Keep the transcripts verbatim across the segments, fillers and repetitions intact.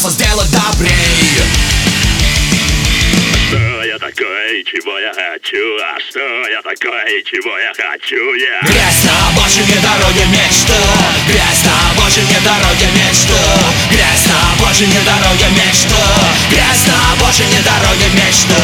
старался сделать добрей. Что я такой, чего я хочу? А что я такой, чего я хочу? Я Грязь на обочине дороги мечты, грязь на обочине дороги мечты, грязь на обочине дороги мечты, грязь на обочине дороги мечты.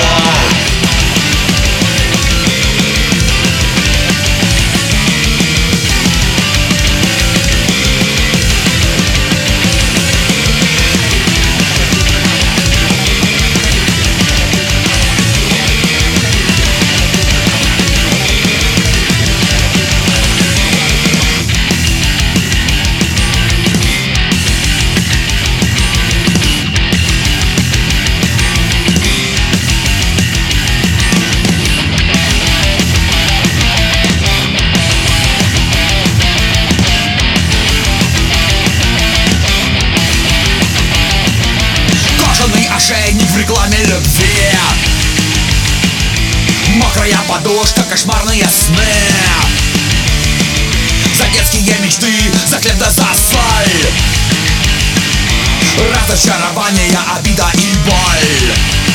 Ошейник в рекламе любви, мокрая подушка, кошмарные сны, за детские мечты, за хлеб да за соль, разочарование, обида и боль.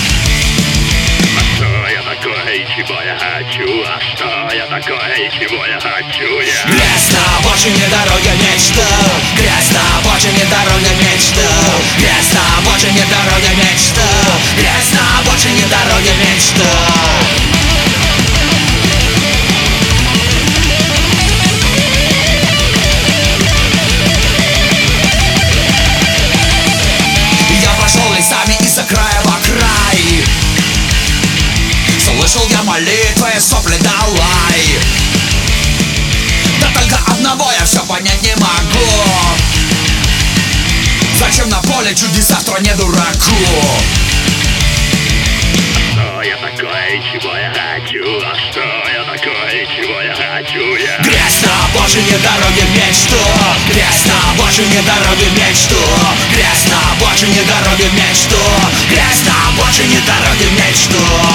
А что я такой, чего я хочу? А что я такой, чего я хочу? Я Грязь на обочине дороги мечты, грязь на обочине дороги мечты, грязь на обочине дороги мечты, грязь на обочине дороги мечты. Я прошел лесами из-за края в край, слышал я молитвы, сопли да лай. Да только одного я все понять не могу: зачем на поле чудеса в стране дураку? Что я такой, чего я хочу? А что я такой, чего я хочу? Я Грязь на обочине дороги мечты, грязь на обочине дороги мечты, грязь на обочине дороги мечты, грязь на обочине дороги мечты.